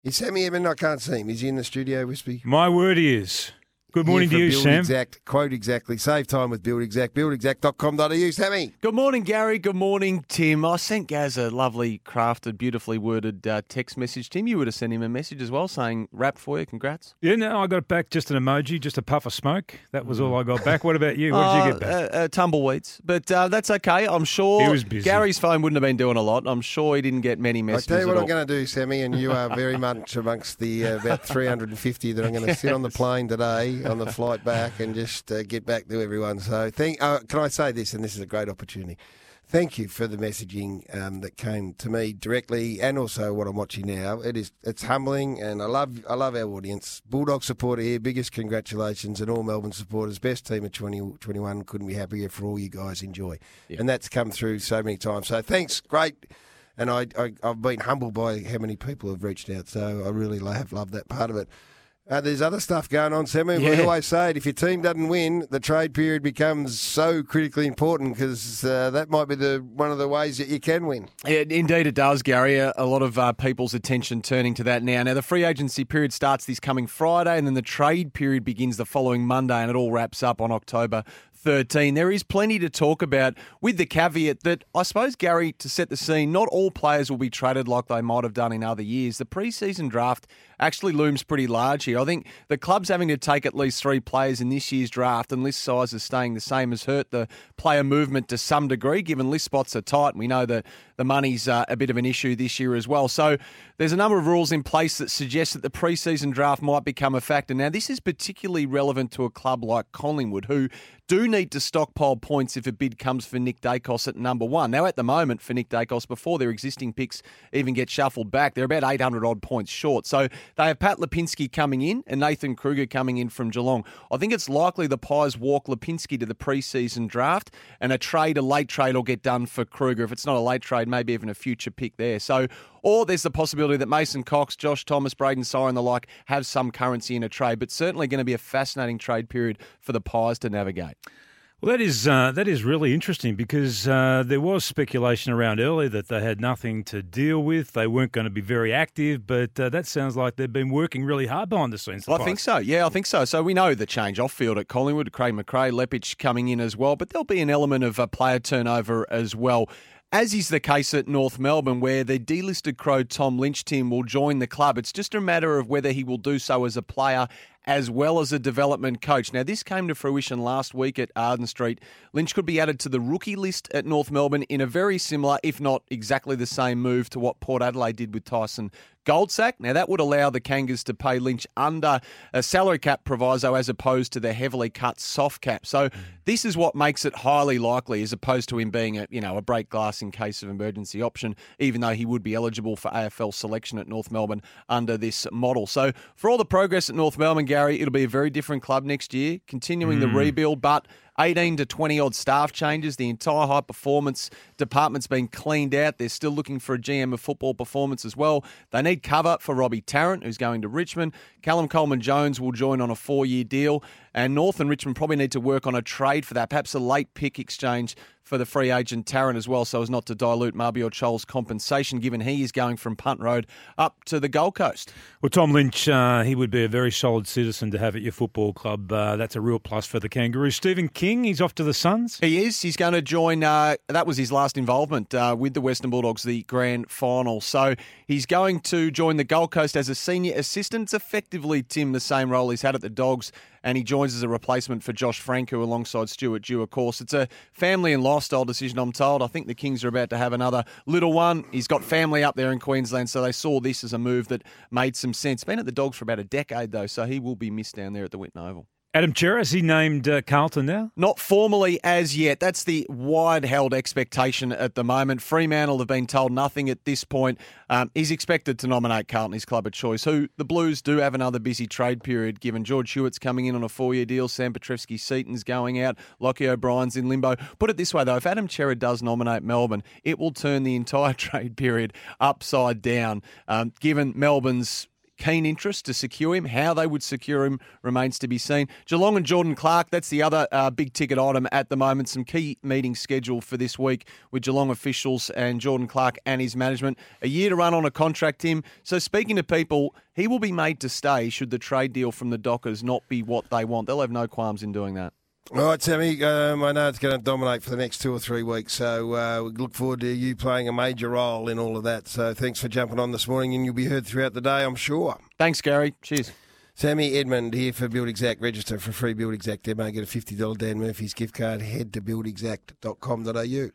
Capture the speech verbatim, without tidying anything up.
Is Sammy Edmund? I can't see him. Is he in the studio, Wispy? My word he is. Good morning to you, Build Sam. Exact, quote exactly. Save time with Build Exact. build exact dot com dot a u. Sammy. Good morning, Gary. Good morning, Tim. I sent Gaz a lovely, crafted, beautifully worded uh, text message. Tim, you would have sent him a message as well saying, rap for you, congrats. Yeah, no, I got back just an emoji, just a puff of smoke. That was all I got back. What about you? What did you get back? Uh, uh, tumbleweeds. But uh, that's okay. I'm sure He was busy. Gary's phone wouldn't have been doing a lot. I'm sure he didn't get many I'll messages tell you what at I'm all. going to do, Sammy, and you are very much amongst the uh, about three hundred fifty that I'm going to sit on the plane today on the flight back and just uh, get back to everyone. So thank. Uh, can I say this, and this is a great opportunity. Thank you for the messaging um, that came to me directly, and also what I'm watching now. It is it's humbling, and I love I love our audience. Bulldog supporter here, biggest congratulations, and all Melbourne supporters. Best team of twenty twenty-one. Couldn't be happier for all you guys. Enjoy, Yeah. and that's come through so many times. So thanks, great. And I, I I've been humbled by how many people have reached out. So I really have loved that part of it. Uh, there's other stuff going on, Sammy. We Yeah. always say it, if your team doesn't win, the trade period becomes so critically important because uh, that might be the one of the ways that you can win. Yeah, indeed it does, Gary. A, a lot of uh, people's attention turning to that now. Now, the free agency period starts this coming Friday, and then the trade period begins the following Monday, and it all wraps up on October thirteenth. There is plenty to talk about, with the caveat that, I suppose, Gary, to set the scene, not all players will be traded like they might have done in other years. The pre-season draft actually looms pretty large here. I think the club's having to take at least three players in this year's draft, and list sizes staying the same has hurt the player movement to some degree, given list spots are tight, and we know that the money's uh, a bit of an issue this year as well. So there's a number of rules in place that suggest that the pre-season draft might become a factor. Now, this is particularly relevant to a club like Collingwood, who do need to stockpile points if a bid comes for Nick Dacos at number one. Now, at the moment, for Nick Dacos, before their existing picks even get shuffled back, they're about eight hundred odd points short. So they have Pat Lipinski coming in and Nathan Kruger coming in from Geelong. I think it's likely the Pies walk Lipinski to the pre-season draft, and a trade, a late trade, will get done for Kruger. If it's not a late trade, maybe even a future pick there. So, or there's the possibility that Mason Cox, Josh Thomas, Braden Sire and the like have some currency in a trade, but certainly going to be a fascinating trade period for the Pies to navigate. Well, that is uh, that is really interesting because uh, there was speculation around earlier that they had nothing to deal with. They weren't going to be very active, but uh, that sounds like they've been working really hard behind the scenes. Well, I think so. Yeah, I think so. So we know the change off field at Collingwood, Craig McRae, Lepich coming in as well, but there'll be an element of a player turnover as well. As is the case at North Melbourne, where the delisted Crow Tom Lynch team will join the club. It's just a matter of whether he will do so as a player as well as a development coach. Now, this came to fruition last week at Arden Street. Lynch could be added to the rookie list at North Melbourne in a very similar, if not exactly the same move to what Port Adelaide did with Tyson Goldsack. Now, that would allow the Kangas to pay Lynch under a salary cap proviso as opposed to the heavily cut soft cap. So this is what makes it highly likely, as opposed to him being a, you know, a break glass in case of emergency option, even though he would be eligible for A F L selection at North Melbourne under this model. So for all the progress at North Melbourne, Gary, it'll be a very different club next year, continuing mm. the rebuild, but eighteen to twenty odd staff changes. The entire high performance department's been cleaned out. They're still looking for a G M of football performance as well. They need cover for Robbie Tarrant, who's going to Richmond. Callum Coleman-Jones will join on a four-year deal. And North and Richmond probably need to work on a trade for that, perhaps a late pick exchange for the free agent Tarrant as well, so as not to dilute Mabior Chol's compensation, given he is going from Punt Road up to the Gold Coast. Well, Tom Lynch, uh, he would be a very solid citizen to have at your football club. Uh, that's a real plus for the Kangaroos. Stephen King, he's off to the Suns. He is. He's going to join, uh, that was his last involvement uh, with the Western Bulldogs, the grand final. So he's going to join the Gold Coast as a senior assistant. It's effectively, Tim, the same role he's had at the Dogs, and he joins as a replacement for Josh Franco alongside Stuart Dew, of course. It's a family and lifestyle decision, I'm told. I think the Kings are about to have another little one. He's got family up there in Queensland, so they saw this as a move that made some sense. Been at the Dogs for about a decade, though, so he will be missed down there at the Whitten Oval. Adam Cerra, has he named uh, Carlton now? Not formally as yet. That's the wide-held expectation at the moment. Fremantle have been told nothing at this point. Um, he's expected to nominate Carlton, his club of choice, who the Blues do have another busy trade period, given George Hewitt's coming in on a four-year deal, Sam Petrevski-Seaton's going out, Lockie O'Brien's in limbo. Put it this way, though, if Adam Cerra does nominate Melbourne, it will turn the entire trade period upside down, um, given Melbourne's keen interest to secure him. How they would secure him remains to be seen. Geelong and Jordan Clark, that's the other uh, big-ticket item at the moment. Some key meetings scheduled for this week with Geelong officials and Jordan Clark and his management. A year to run on a contract, Tim. So speaking to people, he will be made to stay should the trade deal from the Dockers not be what they want. They'll have no qualms in doing that. All right, Sammy, um, I know it's going to dominate for the next two or three weeks, so uh, we look forward to you playing a major role in all of that. So thanks for jumping on this morning, and you'll be heard throughout the day, I'm sure. Thanks, Gary. Cheers. Sammy Edmund here for Build Exact. Register for a free Build Exact demo. Get a fifty dollars Dan Murphy's gift card. Head to build exact dot com dot a u.